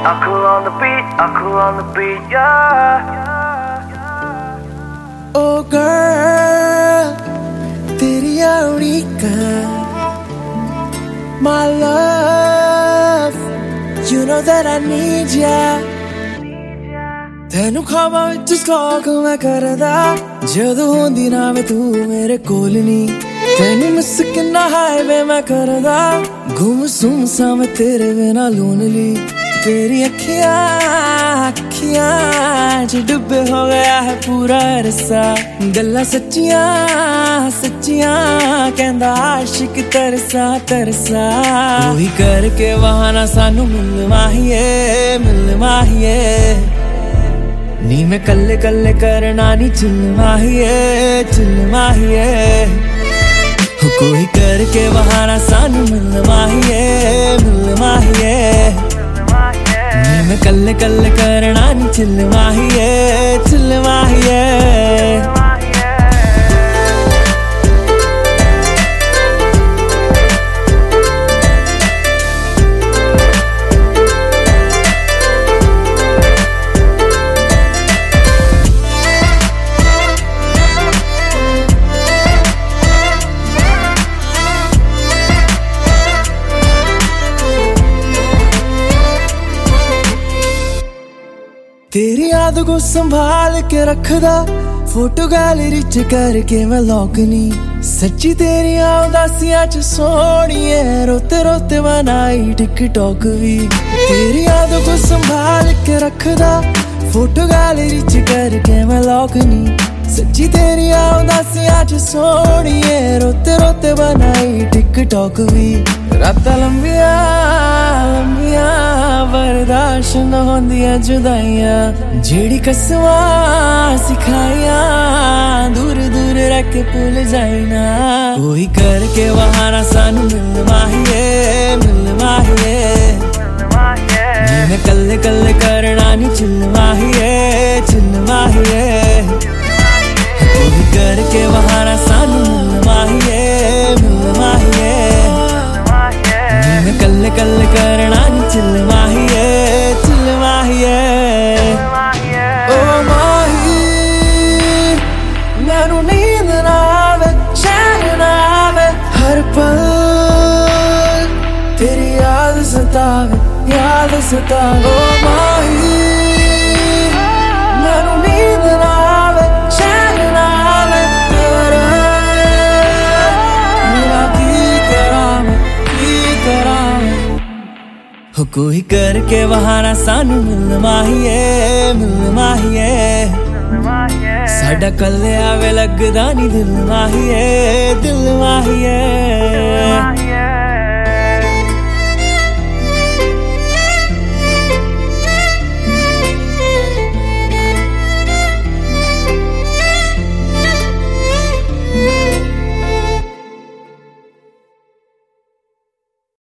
cool on the beat, I cool on the beat, yeah. Oh girl, तेरी उड़ीक, my love, you know that I need ya. ਤੈਨੂੰ ਖਾਵਾਂ ਵਿੱਚ stock ਮੈਂ ਕਰਦਾ ਜਦੋਂ ਹੁੰਦੀ ਨਾ ਵੇ ਤੂੰ ਮੇਰੇ ਕੋਲ ਨਹੀਂ ਤੈਨੂੰ ਮਿਸ ਕਿੰਨਾ ਹਾਈਵੇ ਮੈਂ ਕਰਦਾ ਗੁੰਮਸੁੰਮ ਸਾਂ ਮੈਂ ਤੇਰੇ ਬਿਨਾ ਲੋਨਲੀ तेरी अखियां च डुबे हो गया है पूरा रसा गल्ला सच्चियां सच्चियां कहंदा आशिक तरसा तरसा कोई करके बहाना सानू मिल माहिए नी मैं कल्ले कल्ले करना नी चिल माहिए कोई करके बहाना सानू मिल माहिए मैं कल्ले कल्ले करना नी चिल माहिए तेरी याद को संभाल के रखदा फोटो गैलरी च करके मैं लॉकनी सच्ची तेरी उदासियां च सोहणिए रोते रोते बनाई टिकटॉक भी तेरी याद को संभाल के रखदा फोटो गैलरी च करके मैं लॉकनी सच्ची तेरी उदासियां च सोहणिए रोते रोते बनाई टिकटॉक भी रातां लंबियां बर्दाश्त न होंदियां जुदाइयां जेड़ी कसमां सिखाइयां दूर दूर रह के भूल जाइना कोई करके बहाना सानू मिल माहिए मैं कल्ले कल्ले करना नी चिल माहिए कोई करके बहाना सानू मिल माहिए मैं कल्ले कल्ले करना नी चिल माहिए ओ माही मैनू नींद ना आवे चैन ना आवे हर पल तेरी याद सतावे ओ माही मैनू नींद ना आवे चैन ना आवे मेरा की करा हो कोई करके बहाना सानू मिल माहिए साडा कल्ले आवे लगदा नी दिल माहिए